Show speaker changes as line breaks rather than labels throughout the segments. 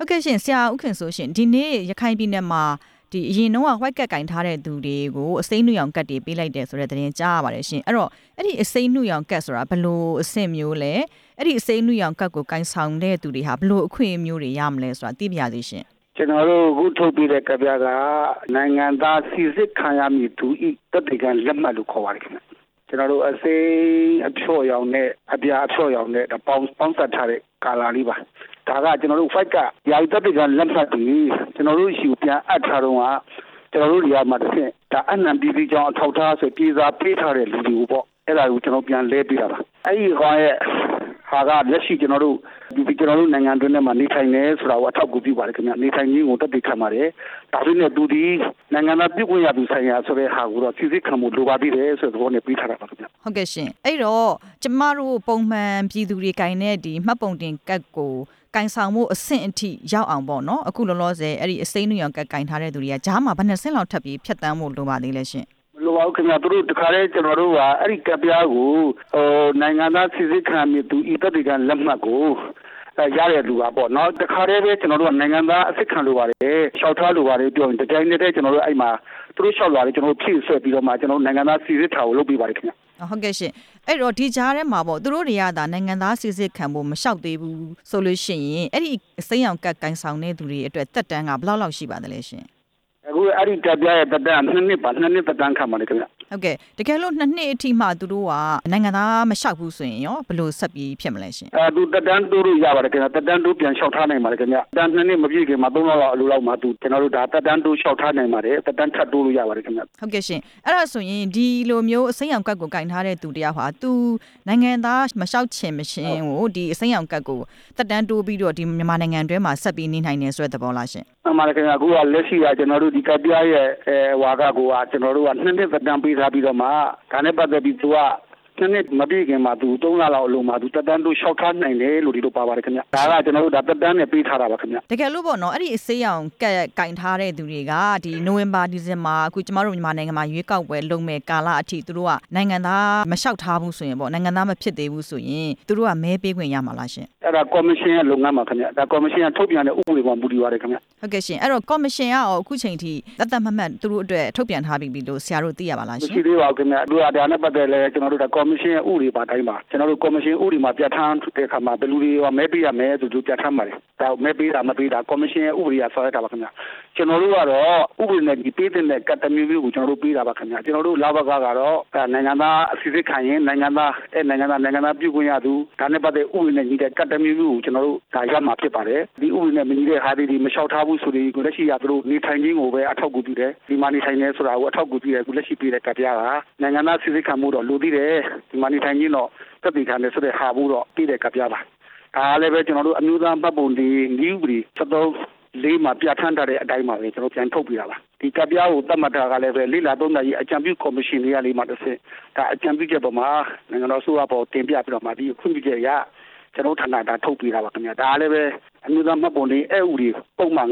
ဟုတ်ကဲ့ရှင်ဆရာဥခင်ဆိုရှင်ဒီနေ့ရခိုင်ပြည်နယ်မှာဒီအရင်တော့white card ကင်ထားတဲ့သူတွေကိုအစိမ်းနှုတ်ရောင်ကတ်တွေပေးလိုက်တယ်ဆိုတဲ့သတင်းကြားရပါတယ်ရှင်အဲ့တော့အဲ့ဒီအစိမ်းနှုတ်ရောင်ကတ်ဆိုတာဘယ်လိုအဆင့်မျိုးလဲအဲ့ဒီအစိမ်းနှုတ်ရောင်ကတ်ကိုကင်ဆောင်တဲ့သူတွေဟာဘယ်လိုအခွင့်အမျိုးတွေရမလဲဆိုတာသိပြရသေးရှင်
ကျွန်တော်တို့အခုထုတ်ပြတဲ့ကဗျာကနိုင်ငံသားစီစစ်ခံရမည်သူဤတက်တေကလက်မှတ်လို့ခေါ်ပါတယ်ခင်ဗျကျွန်တော်တို့အစိမ်းအဖြော့ရောင်နဲ့အပြာအဖြော့ရောင်နဲ့ပေါင်းဆက်ထားတဲ့ကာလာလေးပါဒါကကျွန်တော်တို့ fight ကယာယီတက်တေကလက်မှတ်ပြီးကျွန်တော်တို့ရှိပြန်အပ်ထားတော့ကကျွန်တော်တို့နေရာမှာတစ်ဆင့်ဒါအနံပြည်ပြည်ကြောင်းအထောက်ထားဆိုပြေစာပေးထားတဲ့လူတွေကိုပေါ့အဲ့ဒါကိုကျွန်တော်ပြန်လဲပေးတာပါအဲ့ဒီကောင်ရဲ့ဟာကလက်ရှိကျွန်တော်တို့နိုင်ငံတွင်းထဲမှာနေထိုင်နေဆိုတာကိုအထောက်အကူပြုပါတယ်ခင်ဗျနေထိုင်ခြင်းကိုတက်တည်ခံပါတယ်ဒါပေမဲ့သူဒီနိုင်ငံသားပြုခွင့်ရသူဆိုင်ရာဆိုတဲ့ဟာကိုတော့စီစစ်ခံမှုလိုပါသေးတယ်ဆိုတဲ့သဘောနဲ့ပြီးထားတာပါခင်ဗျ
ဟုတ်ကဲ့ရှင်အဲ့တော့ကျမတို့ပုံမှန်ပြည်သူတွေကင်တဲ့ဒီမှတ်ပုံတင်ကတ်ကိုကင်ဆောင်မှုအဆင့်အထိရောက်အောင်ပေါ့နော်အခုလောလောဆယ်အဲ့ဒီအစိမ်းနှုတ်ရောင်ကတ်ကင်ထားတဲ့သူတွေကဂျားမှာဘယ်နှစ်ဆင့်လောက်ထပ်ပြီးဖြတ်တန်းမှုလိုပါသေးလဲရှင်
လိုပါဦးခင်ဗျာတို့တခါတည်းကျွန်တော်တို့ကအဲ့ဒီကပ်ပြားကိုနိုင်ငံသားစီစစ်ခံမြသူဤတက်တေကလက်မှတ်ကိုရတဲ့လူပါပေါ့နော်တခါတည်းပဲကျွန်တော်တို့ကနိုင်ငံသားအစစ်ခံလိုပါတယ်ရှောက်ထားလိုပါတယ်ပြောရင်တကြိုင်တည်းကျွန်တော်တို့အဲ့မှာသူတို့ရှောက်လာတယ်ကျွန်တော်တို့ဖြည့်ဆွဲပြီးတော့မှကျွန်တော်တို့နိုင်ငံသားစီစစ်ထားကိုလုပ်ပေးပါတယ်ခင်ဗျ
ဟုတ်ကဲ့ရှင်အဲ့တော့ဒီကြားထဲမှာပေါ့သူတို့တွေကဒါနိုင်ငံသားစီစစ်ခံဖို့မလျှောက်သေးဘူးဆိုလို့ရှိရင်အဲ့ဒီအစိမ်းရောင်ကတ်ကင်ဆောင်တဲ့သူတွေအတွက်တက်တန်းကဘယ်လောက်ရှိပါသလဲရှင်
အခုအဲ့ဒီတပ်ပြရဲ့တက်တန်း2နှစ်တက်တန်းခံပါတယ်ခင်ဗျ
ဟုတ်ကဲ့တကယ်လို့2နှစ်အထိမှသူတို့ကနိုင်ငံသားမလျှောက်ဘူးဆိုရင်ရောဘယ်လိုဆက်ပြီးဖြစ်မလဲရှင်
သူတက်တန်းတိုးလို့ရပါတယ်ခင်ဗျတက်တန်းတိုးပြန်လျှောက်ထားနိုင်ပါတယ်ခင်ဗျတက်တန်း2နှစ်မပြည့်ခင်မှာ3လလောက်အလိုလောက်မှကျွန်တော်တို့ဒါတက်တန်းတိုးလျှောက်ထားနိုင်ပါတယ်တက်တန်းထပ်တိုးလို့ရပါတယ်ခင်ဗျ
ဟုတ်ကဲ့ရှင်အဲ့ဒါဆိုရင်ဒီလိုမျိုးအစိမ်းရောင်ကတ်ကိုကင်ထားတဲ့သူတရားဟာသူနိုင်ငံသားမလျှောက်ချင်မရှင်ကိုဒီအစိမ်းရောင်ကတ်ကိုတက်တန်းတိုးပြီးတော့ဒီမြန်မာနိုင်ငံတွင်းမှာဆက်ပြီးနေနိုင်နေဆိုတဲ့သဘောလားရှင်
မှန်ပါတယ်ခင်ဗျအခုကလက်ရှိကကျွန်တော်တို့ဒီကပ်ပြားရဲ့ဝါကကိုကကျွန်တော်တို့က2နှစ်သက်တမ်းပေးထားပြီးတော့မှဒါနဲ့ပတ်သက်ပြီးသူက2နှစ်မပြည့်ခင်မှာသူ3လလောက်အလုံးမှာသူတက်တန်းတို့ရှောက်ထားနိုင်တယ်လို့ဒီလိုပါပါတယ်ခင်ဗျဒါကကျွန်တော်တို့ဒါတက်တန်းနဲ့ပေးထားတာပါခင်ဗျ
တကယ်လို့ပေါ့နော်အဲ့ဒီအစေးရောင်ကတ်ကင်ထားတဲ့သူတွေကဒီနိုဝင်ဘာဒီဇင်ဘာအခုကျမတို့မြန်မာနိုင်ငံမှာရွေးကောက်ပွဲလုပ်မဲ့ကာလအထိသူတို့ကနိုင်ငံသားမလျှောက်ထားဘူးဆိုရင်ပေါ့နိုင်ငံသားမဖြစ်သေးဘူးဆိုရင်သူတို့ကမဲပေးခွင့်ရမှာလားရှင်
အဲ့ဒါကော်မရှင်ရဲ့လုပ်ငန်းပါခင်ဗျဒါကော်မရှင်ကထုတ်ပြန်တဲ့ဥပဒေပေါ်မူတည်ပါတယ်ခင်ဗျ
ဟုတ်ကဲ့ရှင်အဲ့တော့ကော်မရှင်ကရောအခုချိန်ထိသက်မှတ်သူတို့အတွက်ထုတ်ပြန်ထားပြီလို့ဆရာတို့သိရပါလားရှင်
မရှိသေးပါဘူးခင်ဗျတို့ကဒါနဲ့ပတ်သက်လဲကျွန်တော်တို့ကကော်မရှင်ရဲ့ဥပဒေပါတိုင်းပါကျွန်တော်တို့ကော်မရှင်ဥပဒေမှာပြဋ္ဌာန်းတဲ့အခါမှာဘယ်လူတွေကမဲပေးရမယ်ဆိုသူပြဋ္ဌာန်းပါတယ်ဒါမဲပေးတာမပေးတာကော်မရှင်ရဲ့ဥပဒေကဆောက်ရတာပါခင်ဗျကျွန်တော်တို့ကတော့ဥပဒေနဲ့ဒီပေးတဲ့ကတ္တမျိုးမျိုးကိုကျွန်တော်တို့ပေးတာပါခင်ဗျကျွန်တော်တို့လာဘကကတော့နိုင်ငံသားအစီအစဉ်ခံရင်နိုင်ငံသားပြုခွင့်ရသူဒါနဲ့ပတ်သက်ဥပဒေနဲ့ညီတဲ့ကတ္တမျိုးမျိုးကိုကျွန်တော်တို့ဒါရမှာဖြစ်ပါတယ်ဒီဥပဒေနဲ့မညီတဲ့ဟာတွေမလျှောက်ထားဘူးဆိုပြီးကိုလက်ရှိရသူတို့နေထိုင်ခြင်းကိုပဲအထောက်အကူပြုတယ်ဒီမှာနေထိုင်နေဆိုတာကိုအထောက်အကူပြုတယ်ကိုလက်ရှိပေးတဲ့ကတ္တရားကနိုင်ငံသားစီစစ်ခံမှုတော့လိုသေးတယ်ဒီမှာနေထိုင်ခြင်းတော့တက်တည်ခံတယ်ဆိုတဲ့ဟာဘူးတော့ပေးတဲ့ကတ္တရားပါဒါလည်းပဲကျွန်တော်တို့အမျိုးသားမှတ်ပုံတင်နည်းဥပဒေ73မှာပြဋ္ဌာန်းထားတဲ့အတိုင်းပါပဲကျွန်တော်ပြန်ထုတ်ပြတာပါဒီကတ္တရားကိုသတ်မှတ်တာကလည်းပဲလိလာသုံးသပ်ရေးအကြံပြုကော်မရှင်တွေကလေးမှတစ်ဆင့်ဒါအကြံပြုချက်ပေါ်မှာနိုင်ငံတော်အစိုးရပေါ်တင်ပြပြီးတော့မှဒီခွင့်ပြုချက်ရကျွန်တော်ဌာနဒါထုတ်ပြတာပါခင်ဗျာဒါလည်းပဲအမျိုးသားမှတ်ပုံတင်ဥပဒေပုံမှန်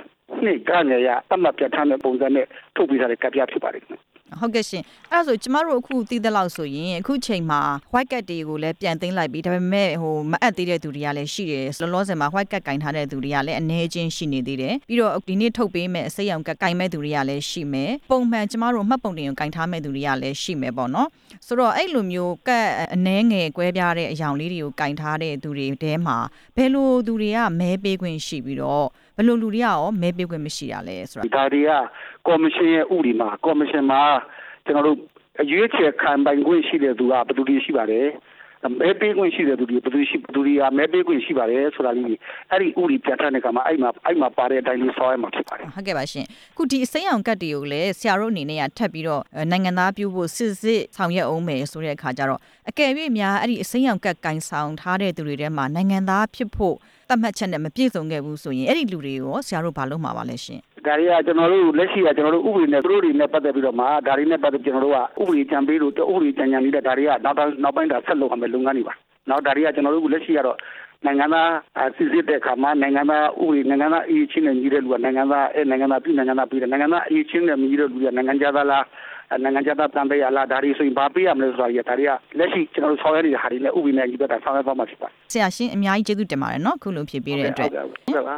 9နှစ်ကနေရသတ်မှတ်ပြဋ္ဌာန်းတဲ့ပုံစံနဲ့ထုတ်ပြထားတဲ့ကတ္တရားဖြစ်ပါတယ်ခင်ဗျ
ဟုတ်ကဲ့ရှင်အဲ့ဒါဆိုကျမတို့အခုသိတဲ့လောက်ဆိုရင်အခုချိန်မှာ white card တွေကိုလည်းပြန်သိမ်းလိုက်ပြီးဒါပေမဲ့မအပ်သေးတဲ့သူတွေကလည်းရှိတယ်လောလောဆယ်မှာ white card ကင်ထားတဲ့သူတွေကလည်းအနည်းချင်းရှိနေသေးတယ်ပြီးတော့ဒီနေ့ထုတ်ပေးမဲ့အစိမ်းရောင်ကတ်ကင်မဲ့သူတွေကလည်းရှိမယ်ပုံမှန်ကျမတို့မှတ်ပုံတင်ကိုကင်ထားမဲ့သူတွေကလည်းရှိမယ်ပေါ့နော်ဆိုတော့အဲ့လိုမျိုးကတ်အနည်းငယ်ကွဲပြားတဲ့အယောင်လေးတွေကိုကင်ထားတဲ့သူတွေတဲမှာဘယ်လိုသူတွေကမဲပေးခွင့်ရှိပြီးတော့ဘယ်လိုလူတွေကရောမဲပေးခွင့်မရှိတာလဲဆိုတာ
ဒါတွေကကော်မရှင်ရဲ့ဥပဒေမှာကော်မရှင်မှာကျွန်တော်တို့ရွေးချယ်ခံပိုင်ခွင့်ရှိတဲ့သူကဘယ်သူတွေရှိပါတယ်မဲပေးခွင့်ရှိတဲ့သူတွေဘယ်သူတွေကမဲပေးခွင့်ရှိပါတယ်ဆိုတာလေးအဲ့ဒီဥပဒေပြဋ္ဌာန်းတဲ့ကမှာအဲ့မှာပါတဲ့အတိုင်းလေးဆောင်းရမှာဖြစ်ပါတယ်
ဟုတ်ကဲ့ပါရှင်အခုဒီအစိမ်းရောင်ကတ်တွေကိုလည်းဆရာတို့အနေနဲ့ထပ်ပြီးတော့နိုင်ငံသားပြုဖို့စစ်ဆောင်ရွက်အောင်မယ်ဆိုတဲ့အခါကျတော့အကယ်၍များအဲ့ဒီအစိမ်းရောင်ကတ်ကင်ဆောင်ထားတဲ့သူတွေထဲမှာနိုင်ငံသားဖြစ်ဖို့သတ်မှတ်ချက်နဲ့မပြည့်စုံခဲ့ဘူးဆိုရင်အဲ့ဒီလူတွေရောဆရာတို့ဘာလုပ်မှာပါလဲရှင်
ဒါတွေကကျွန်တော်တို့လက်ရှိကကျွန်တော်တို့ဥပဒေနဲ့သူတို့တွေနဲ့ပတ်သက်ပြီးတော့မှဒါတွေနဲ့ပတ်သက်ကျွန်တော်တို့ကဥပဒေကြံပေးလို့ဥပဒေကြံနေတဲ့ဒါတွေကနောက်ပိုင်းဒါဆက်လုပ်ရမယ်လုပ်ငန်းတွေပါနောက်ဒါတွေကကျွန်တော်တို့လက်ရှိကတော့နိုင်ငံသားစစ်စစ်တဲ့အခါမှာနိုင်ငံသားဥပဒေနိုင်ငံသားအရေးချင်းနဲ့ညီတဲ့လူကနိုင်ငံသားပြည်နိုင်ငံသားပြည်တယ်နိုင်ငံသားအရေးချင်းနဲ့ညီတဲ့လူကနိုင်ငံသားလားနိုင်ငံသားတန်ပေးရလားဒါတွေဆိုရင်ဘာပေးရမလဲဆိုတာကြီးဒါတွေကလက်ရှိကျွန်တော်တို့ဆောင်ရွက်နေတဲ့ဟာတွေနဲ့ဥပဒေနဲ့ညီတဲ့ဆောင်ရွက်သွားမှာဖြစ်ပါတယ်
ဆရာရှင်အများကြီးကျေးဇူးတင်ပါတယ်နော်ခုလိုဖြည့်ပေးတဲ့အတွက်